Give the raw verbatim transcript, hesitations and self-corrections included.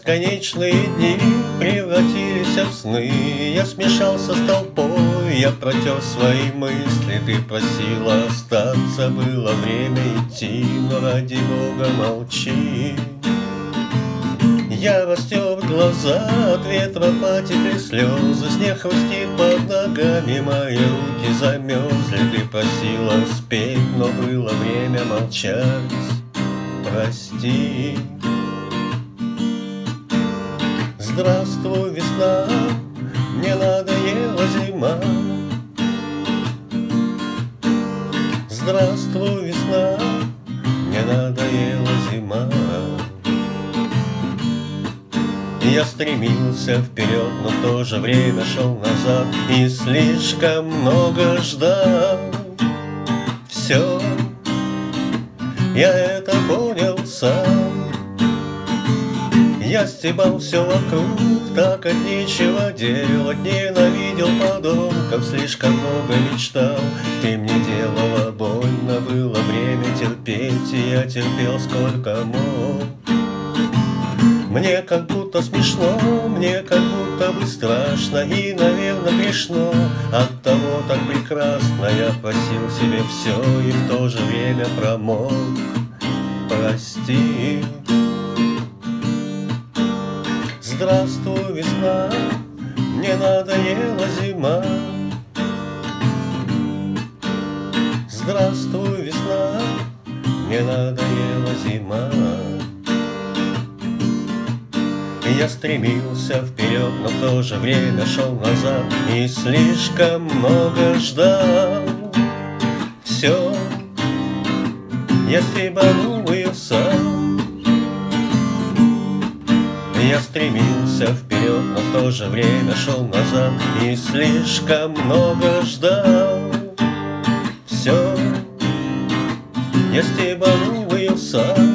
Бесконечные дни превратились в сны. Я смешался с толпой, я протер свои мысли. Ты просила остаться, было время идти, но ради Бога молчи. Я растер глаза, от ветра потекли слезы. Снег хрустит под ногами, мои руки замерзли. Ты просила спеть, но было время молчать. Прости. Здравствуй, весна, мне надоела зима. Здравствуй, весна, мне надоела зима. Я стремился вперед, но в то же время шел назад и слишком много ждал. Все, я это понял сам. Я стебал все вокруг, так от нечего делать. Ненавидел подонков, слишком много мечтал. Ты мне делала больно, было время терпеть, и я терпел сколько мог. Мне как будто смешно, мне как будто бы страшно и, наверное, грешно. Оттого так прекрасно я просил себе все и в то же время промок. Прости. Здравствуй, весна, мне надоела зима. Здравствуй, весна, мне надоела зима. Я стремился вперед, но в то же время шел назад и слишком много ждал. Все, я стебанул ее сам. Я стремился вперед, но в то же время шел назад и слишком много ждал. Все, я стебанул ее сам.